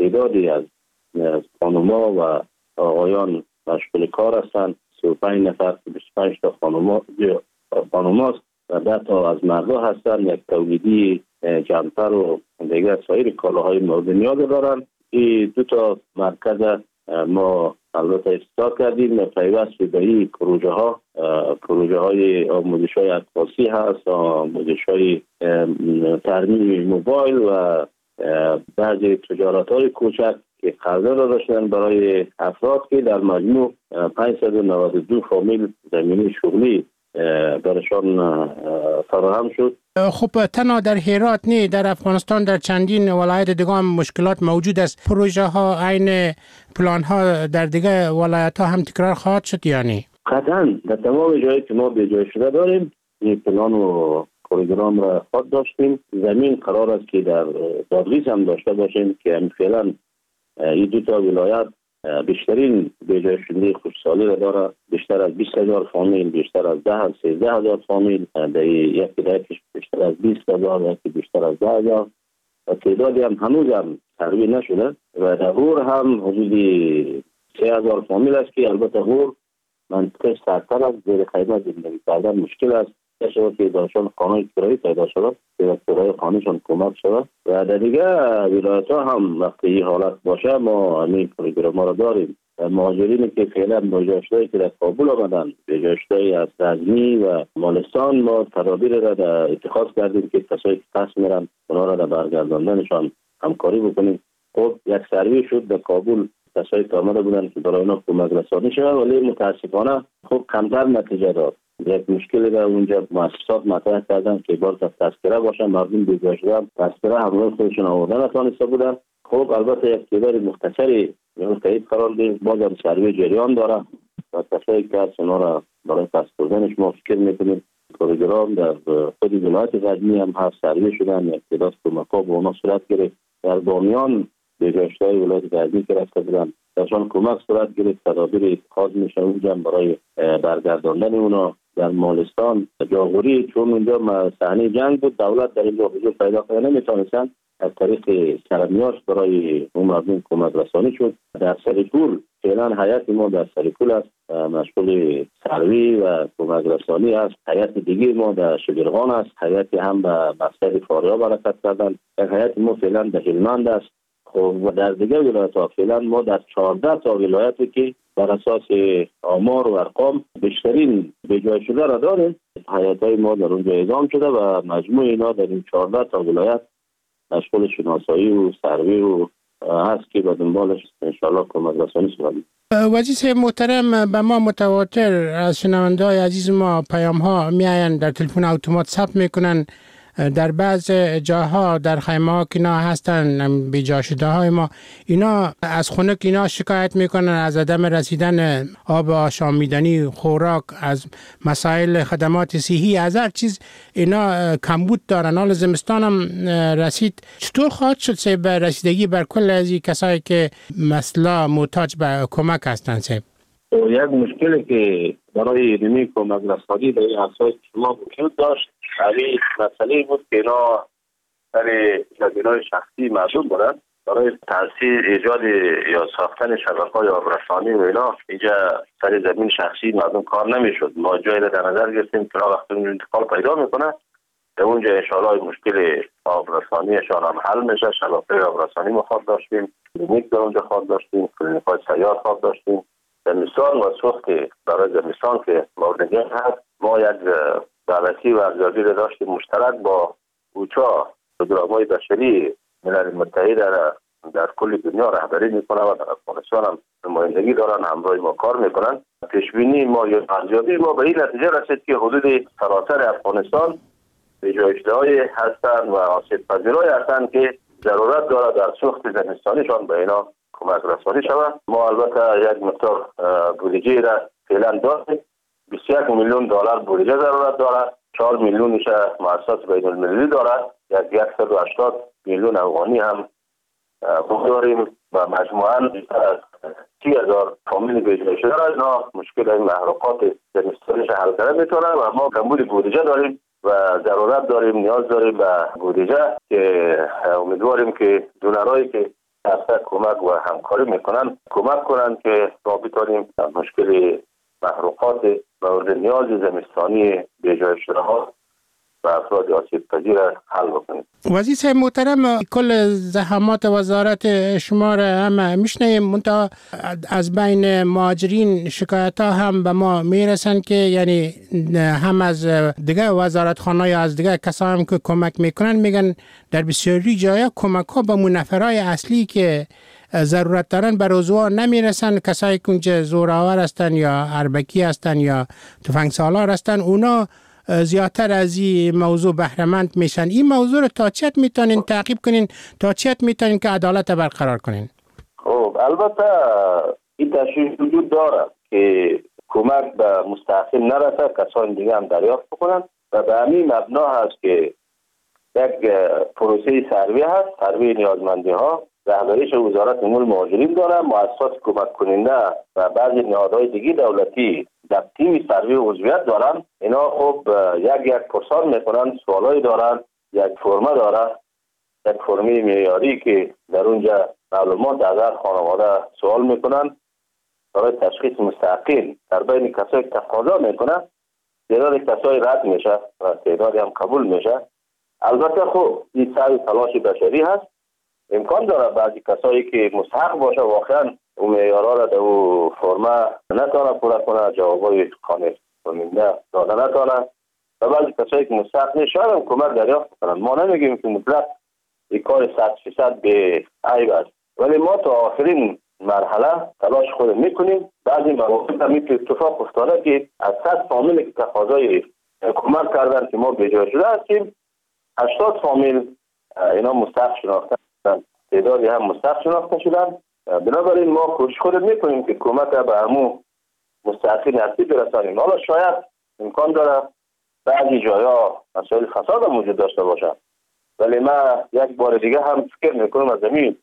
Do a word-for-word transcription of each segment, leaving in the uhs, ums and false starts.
تعدادی از خانوما و آقایان مشغول کار هستند. سی و پنج نفر بیست و پنج تا خانوما خانوماست و ده تا از مردا هستند. یک تولیدی جمپر و دیگر سایر کالاهای مورد نیاز دارند. این دو تا مرکز ما البته افتتاح کردیم و پیوست به این پروژه ها پروژه های آموزش های اساسی هست، آموزش های ترمیم موبایل و بعضی تجارت های کوچک که قرضه را داشتن برای افراد که در مجموع پانصد و نود و دو فامیل زمینی شغلی برشان فراهم شد. خب تنها در هرات نه، در افغانستان در چندین ولایت دیگه هم مشکلات موجود است. پروژه ها عین پلان ها در دیگه ولایت ها هم تکرار خواهد شد یعنی؟ قطعا در تمام جایی که ما به جای شده داریم این پلان و پروگرام را خود داشتیم. زمین قرار است که در دادغیس هم داشته باشیم که هم فعلا این دو تا ولایت بیشترین بیجای شده خوشسالی را داره. بیشتر از بیست هزار فامیل، بیشتر از ده سیزده هزار فامیل، در یک کدایتش بیشتر از بیست هزار، یکی بیشتر از ده هزار و تعدادی هم هنوز هم ترویج نشده و در غور هم حدود سه هزار فامیل است که البته غور منطقه سرتر از زیر خیمه زندگی کردن مشکل است. شده که داشتن خانه کرایی پیدا شده که کرای خانهشان کمک شده و در دیگه ولایت ها هم وقتی این حالت باشه ما همین پروگرام را داریم. مهاجرینی که فعلا بجاشتهایی که در کابل آمدن، بجاشتهایی از غزنی و مالستان، ما تدابیر را در اتخاذ کردیم که کسایی که پس میرن اونا را در برگرداندنشان همکاری بکنیم. خب یک سروی شد در کابل، کسایی که آمده بودن که برای اونا کمک رسانی شده ولی متاسفانه خب کمتر نتیجه داد. یک مشکلی در اونجا مؤسسات مطرح کردن که باز از تذکره باشن، مردم بیجا شدن تذکره همراه خودشون آوردن نتوانسته بودن. خب البته یک تعداد مختصری تایید قرار دید، باز هم سروی جریان داره و کسایی که از اونا را برای پس بردنش ما فکر میکنیم. پروگرام در خود ولایت غزنی هم هست، سروی شدن، یک تعداد کمک‌ها به اونا صورت گرفت. در بامیان بیجاشته‌های ولایت غزنی که رفته بودن درشان کمک صورت گرفت، تدابیر اتخاذ میشه اونجا برای برگرداندن اونا. در مالستان جاغوری چون اونجا صحنه جنگ بود، دولت در اینجا حضور پیدا کنه نمیتونستن، از طریق سرمیاش برای اون مردم کمک رسانی شد. در سریکول فعلا حیات ما در سریکول است، مشغول سروی و کمک رسانی است. حیات دیگه ما در شبرغان است، حیات هم به مقصد فاریاب حرکت کردن. حیات ما فعلا در هلمند است. خب و در دیگه ولایت ها فعلا ما در چهارده تا ولایتی که بر اساس آمار و ارقام بیشترین بجای شده را داریم، حیات‌های ما در اونجا اعزام شده و مجموع اینا در این چهارده تا ولایت مشغول شناسایی و سروی و هست که به دنبالش انشاءالله کمک رسانی شدیم. وزیر محترم، به ما متواتر از شنونده‌های عزیز ما پیام ها میآیند، در تلفن اتومات ثبت میکنن. در بعض جاها در خیمه ها که اینا هستن بیجا شده های ما، اینا از خونه که اینا شکایت میکنن از عدم رسیدن آب آشامیدنی، خوراک، از مسائل خدمات صحی، از هر چیز اینا کمبود دارن. حال زمستان هم رسید، چطور خواهد شد سه به رسیدگی بر کل از این کسایی که مثلا محتاج به کمک هستن؟ سه یک مشکلی که برای علمی کمک رسانی به این افراد شما وجود داشت، همین مسئله بود که اینا در زمینه‌های شخصی مردم بودن. برای تأثیر ایجاد یا ساختن شبکه‌های آبرسانی و اینا اینجا سر زمین شخصی مردم کار نمیشد. ما جایی را در نظر گرفتیم که وقتی اون انتقال پیدا میکنه در اونجا انشاءالله مشکل آبرسانیشان هم حل میشه. شبکه آبرسانی ما خواد داشتیم، کلینیک در اونجا خواد داشتیم، کلینیک‌های سیار خواد داشتیم. زمستان و سوخت برای زمستان که مورد نیاز هست، ما یک دعوتی و ارزیابی را داشتیم مشترک با اوچا، پروگرام‌های بشری ملل متحد در, در کل دنیا رهبری میکنه و در افغانستان هم نمایندگی دارن، همراه ما کار میکنن. پیشبینی ما یا ارزیابی ما به این نتیجه رسید که حدود سراسر افغانستان بیجایش‌ده‌های هستند و آسیب پذیرای هستند که ضرورت داره در سوخت زمستانیشان به اینا کمک رسانی شود. ما البته یک مقدار بودجه را فعلا داریم، بیست و یک میلیون دلار بودجه ضرورت داره، چهار میلیونش مؤسسات بین المللی داره، یک صد و هشتاد میلیون افغانی هم داریم و مجموعاً سی هزار فامیل بیجای شده را اینا مشکل این محروقات زمستانیش حل کرده میتونه و ما کمبود بودجه داریم و ضرورت داریم، نیاز داریم به بودجه که امیدواریم که دونرایی که اصلا کمک و همکاری میکنن کمک کنن که ما بتونیم مشکل محروقات مورد نیاز زمستانی به جای شده ها و افراد آسیب پذیر حل بکنیم. وزیر صاحب محترم، کل زحمات وزارت شما را هم میشنیم، منتها از بین مهاجرین شکایت ها هم به ما میرسن که یعنی هم از دیگه وزارت خانه یا از دیگه کسا هم که کمک میکنن میگن در بسیاری جایا کمک ها به منفرهای اصلی که ضرورت دارن بر عضوها نمیرسن. کسایی که اونجا زورآور هستن یا اربکی هستن یا تفنگ سالار هستن اونا زیادتر از این موضوع بهره‌مند میشن. این موضوع رو تا چت میتونین تعقیب کنین، تا چت میتونین که عدالت برقرار کنین؟ خب البته این تشریح وجود داره که کمک به مستحقین نرسه، کسان دیگه هم دریافت بکنن و به همین مبنا هست که یک پروسه سروی هست، سروی نیازمندی ها، رهبریش وزارت امور مهاجرین داره، مؤسسات کمک کننده و بعضی نهادهای دیگه دولتی در تیم سروی عضویت دارن. اینا خب یک یک پرسان میکنن، سوالایی دارن، یک فرمه داره، یک فرمی معیاری که در اونجا معلومات از هر خانواده سوال میکنن برای تشخیص مستحقین. در بین کسایی که تقاضا میکنن تعداد کسایی رد میشه و تعدادی هم قبول میشه. البته خب این سعی تلاش بشری هست، امکان داره بعضی کسایی که مستحق باشه واقعا اون معیارها را در اون فرمه نتونه پورا کنه، جوابای خانه کننده داده نتونه و بعضی کسایی که مستحق نیست شاید هم کمک دریافت کنن. ما نمیگیم که مطلق این کار صد فیصد به عیب است، ولی ما تا آخرین مرحله تلاش خود میکنیم. بعضی مواقع هم میتونه اتفاق افتاده که از صد فامیلی که تقاضای کمک کردن که ما به جای شده هستیم، هشتاد فامیل اینا مستحق شناخته شدن، تعدادی هم مستحق شناخته شدن. بنابراین ما کوشش خود میکنیم که کمک به همون مستحقین اصلی برسانیم. حالا شاید امکان داره بعضی جایا مسائل فساد هم وجود داشته باشه، ولی من یک بار دیگه هم فکر میکنم از زمین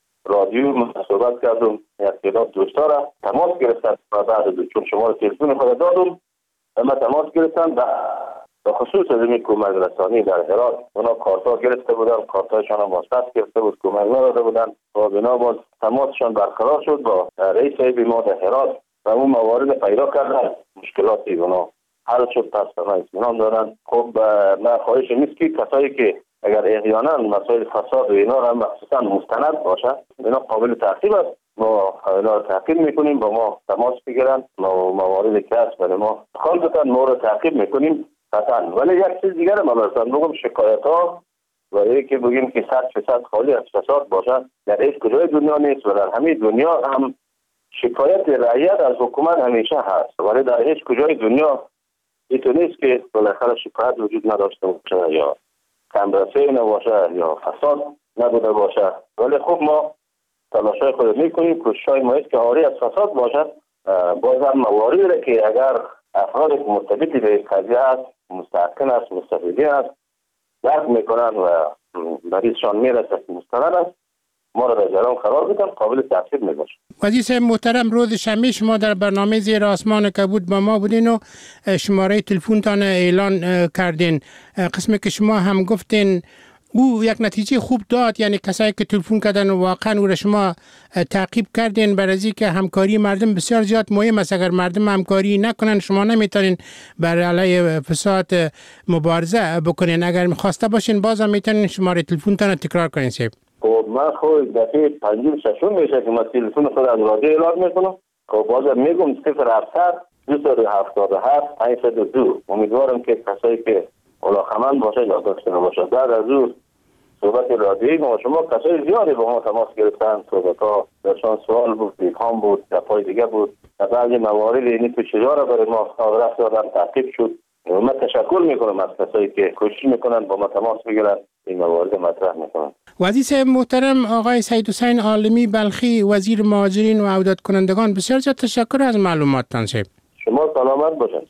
رادیو صحبت کردم، یک تعداد دوستا را تماس گرفتن و بعد چون شما رو تلفن خود دادم و من تماس گرفتم و به خصوص از این کمک رسانی در هرات اونا کارتا گرفته بودن، کارتایشان هم واسط گرفته بود، کمک نداده بودن و بنا باز تماسشان برقرار شد با رئیس صاحب ما در هرات و اون موارد پیدا کردن، مشکلاتی اونا حل شد. پس اونا اطمینان دارن. خب من خواهش نیست که کسایی که اگر احیانا مسائل فساد و اینا را مخصوصا مستند باشه اینا قابل تعقیب است، ما اینا را تعقیب میکنیم، با ما تماس بگیرن، ما موارد که هست برای ما خالصتا ما را تعقیب میکنیم قطعا. ولی یک چیز دیگر هم برسان بگم، شکایت ها و یکی بگیم که صد فیصد خالی از فساد باشه در هیچ کجای دنیا نیست و در همه دنیا هم شکایت رعیت از حکومت همیشه هست، ولی در هیچ کجای دنیا اینطور نیست که بالاخره شکایت وجود نداشته باشه یا کمرسه نباشه یا فساد نبوده باشه. ولی خب ما تلاشای خود میکنیم، کوششای ما است که آری از فساد باشد. باز هم مواردی را که اگر افراد مرتبط به قضیه است، مستحقین است، مستفیدین است درک میکنن و مریضشان میرسه که مستند است، ما را در جریان قرار بدن، قابل تعقیب میباشه. وزیر صاحب محترم، روز شنبه شما در برنامه زیر آسمان کبود با ما بودین و شماره تلفنتان اعلان کردین. قسمی که شما هم گفتین او یک نتیجه خوب داد، یعنی کسایی که تلفن کردن و واقعا او را شما تعقیب کردین برای اینکه همکاری مردم بسیار زیاد مهم است. اگر مردم همکاری نکنن شما نمیتونین بر علیه فساد مبارزه بکنین. اگر خواسته باشین بازم میتونین شماره تلفنتان تکرار کنین. صاحب خب من خود دفعه پنجم ششم میشه که من تلفن خود از رادیو اعلان میکنم. خب بازم میگم صفر هفتصد دویست و هفتاد و هفت پانصد و دو. امیدوارم که کسایی که علاقمند باشه یا داشته باشه بعد از اون صحبت رادیویی ما شما کسای زیادی با ما تماس گرفتن، صحبت ها درشان سوال بود، پیغام بود، دفعای دیگه بود و بعضی موارد اینی تو چجا را برای ما رفت دادن تعقیب شد. من تشکر میکنم از کسایی که کوشش میکنن با ما تماس بگیرن، این موارد مطرح میکنن. وزیر صاحب محترم آقای سید حسین عالمی بلخی، وزیر مهاجرین و عودت کنندگان، بسیار زیاد تشکر از معلوماتتان. صاحب شما سلامت باشید.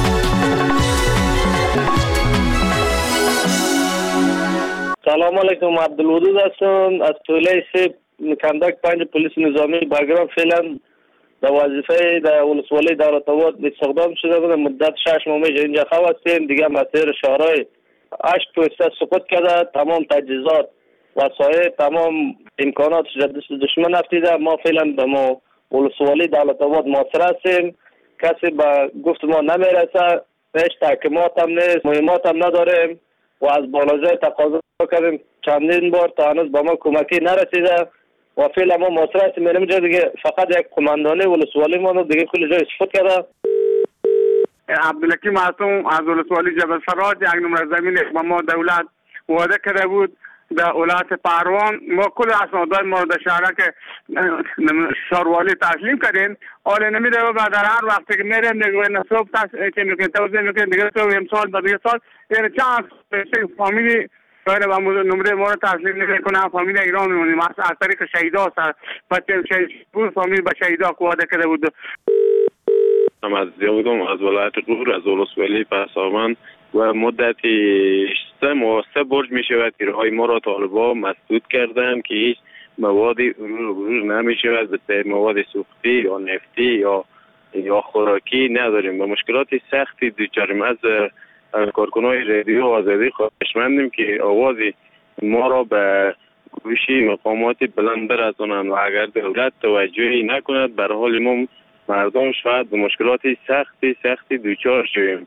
سلام علیکم، عبدالودود هستم از توله سه کندک پنج پلیس نظامی بگرام. فعلا در وظیفه در ولسوالی دولت آباد استخدام شده بودم. مدت شش ماه میشه اینجا خواستیم دیگه مسیر شهرهای هشت پوسته سقوط کرده، تمام تجهیزات و سایر تمام امکانات دست دشمن افتیده. ما فعلا به ما ولسوالی دولت آباد محاصره هستیم، کسی به گفت ما نمیرسه، هیچ تحکیمات هم نیست، مهمات هم نداریم و از بالازای تقاضا کردیم چندین بار تا هنوز به ما کمکی نرسیده و فعلا ما محاصره هستیم. میریم جا دیگه فقط یک قماندانه ولسوالی ما دیگه کل جای استفاده کرده. عبدالحکیم معصوم از ولسوالی جبل سراج، یک نمره زمین با ما دولت وعده کرده بود در ولایت پهلوان. ما کل اسنادات ما در شهر که شهروالی تسلیم کردیم. حالا نمیره و در هر وقتی که میریم دیگه نصب تاس که میگن توضیح میگن دیگه تو امسال بعد دیگه سال یعنی چند فامیلی باید با نمره ما رو تسلیم نمیکنه. فامیل ایران میمونیم از طریق شهیدا هست. بچه شهید بود فامیل با شهیدا وعده کرده بود. هم از زیادم از ولایت غور از ولسوالی پسامن و مدتی سه ماه سه برج می شود تیرهای ما را طالبا مسدود کردن که هیچ موادی ورود نمی شود به مواد سوختی یا نفتی یا یا خوراکی نداریم و مشکلات سختی دچاریم. از کارکنای رادیو آزادی خواهشمندیم که آواز ما را به گوشی مقامات بلند برسانند و اگر دولت توجهی نکند بر حال ما مردم شاید به مشکلات سختی سختی دچار شویم.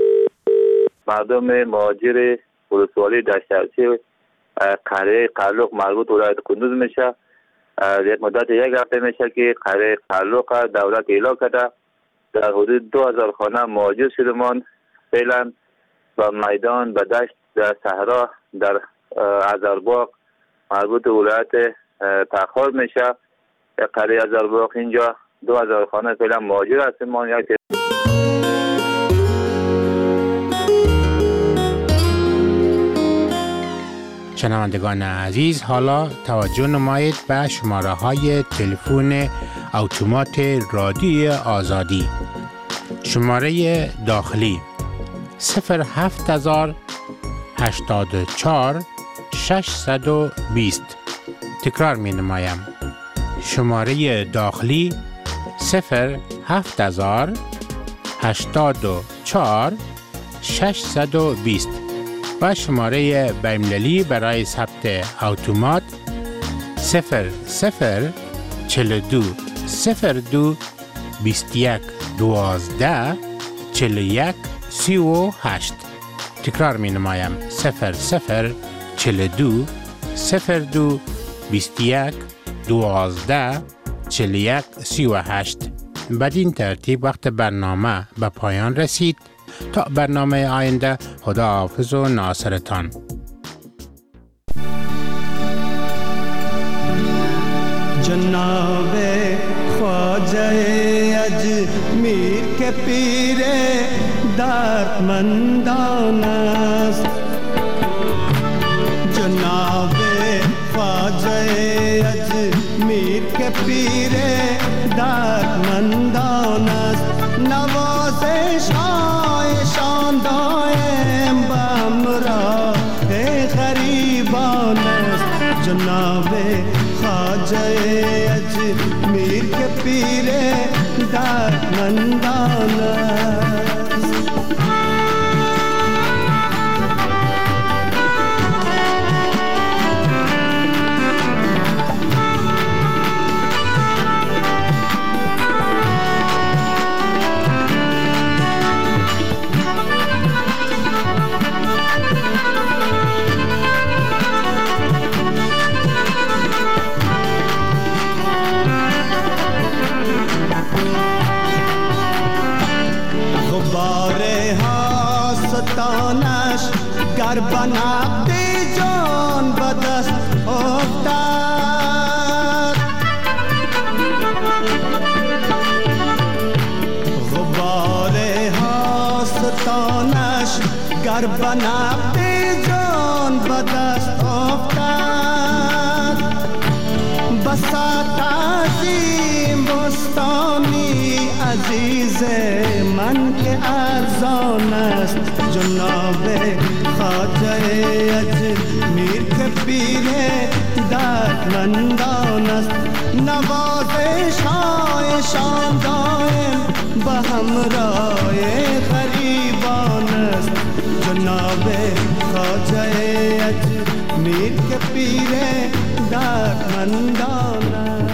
مردم مهاجر ولسوالی دشترچی قریه قلوق مربوط به ولایت کندوز میشه. یک مدت یک هفته میشه که قریه قلوق دولت اعلام کرده در حدود دو هزار خانه مهاجر شدمان فعلا و میدان به دشت در صحرا در ازرباغ مربوط به ولایت تخار میشه. قریه ازرباغ اینجا دو هزار خانه فعلا مهاجر هستیم. یک شنوندگان عزیز، حالا توجه نمایید به شماره های تلفن اتومات رادیو آزادی. شماره داخلی صفر هفت هزار هشتاد و چهار ششصد و بیست. تکرار می نمایم. شماره داخلی صفر هفت هزار هشتاد و چهار ششصد و بیست و شماره بین‌المللی برای ثبت اتومات صفر صفر چهل و دو صفر دو بیست و یک دوازده چهل و یک سی و هشت. تکرار می نمایم. صفر صفر چهل و دو صفر دو بیست و یک دوازده چهل و یک سی و هشت. بدین ترتیب وقت برنامه به پایان رسید. تا برنامه آینده، خدا حافظ و ناصرتان. جناب خواجه اجمیر کے پیر دردمندان است. جناب خواجه اجمیر کے پیر دردمندان است. نوازش شان دائم بامراه غریبان است. جناب خواجه اجمیر کے پیر دردمندان است. گر بنقدی جان به دست افتد. غبار هاستانش گر بنقدی جان به دست افتد. بساط عظیم بستانی عزیز من که ارزان است. جناب خواجه اجمیر کے پیر دردمندان است. نوازش های شان دائم به همراه